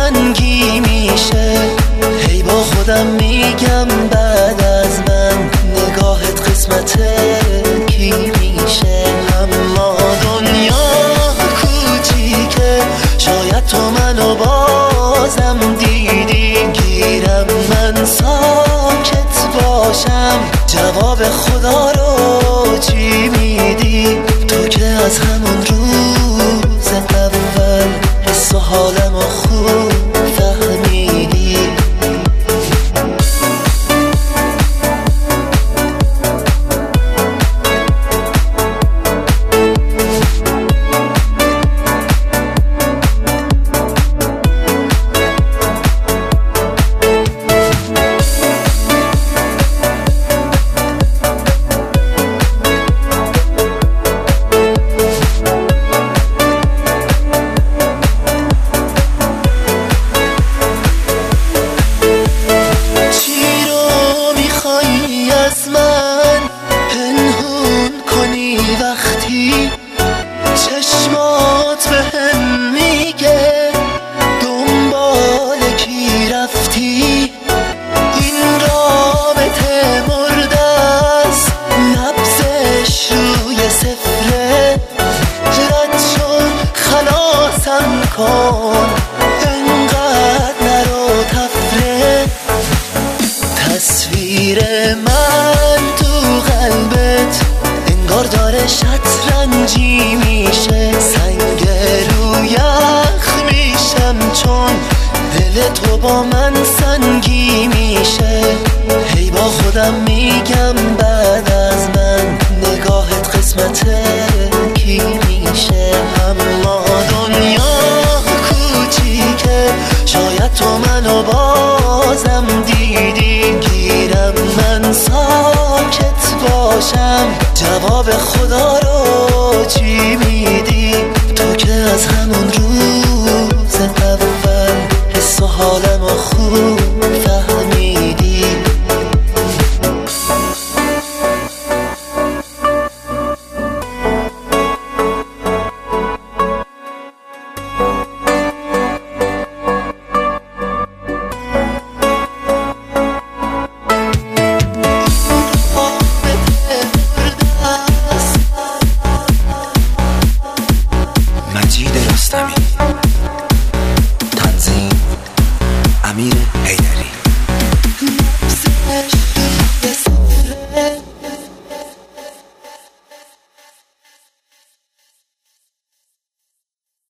سنگی میشه. هی با خودم میگم بعد از من نگاهت قسمت کی میشه. اما دنیا کوچیکه، شاید تو منو بازم دیدی. گیرم من ساکت باشم، جواب خدا رو چی میدی؟ تو که از همون روز اول حس و حالمو خوب فهمیدی. چشمات بهم میگه دنبال کی رفتی. این رابطه مرده است، نبضش روی صفره. رد شد خلاصم کن، انقدر نرو تفره. تصویر من تو قلبت انگار داره شطرنجی میشه. سنگ رو یخ میشم چون دل تو با من سنگی میشه. هی با خودم میگم بعد از من نگاهت قسمت کی میشه. اما دنیا کوچیکه، شاید تو منو بازم دیدی. گیرم من ساکت باشم، جواب خدا رو چی میدی؟ تو که از همون روز اول حس و حالم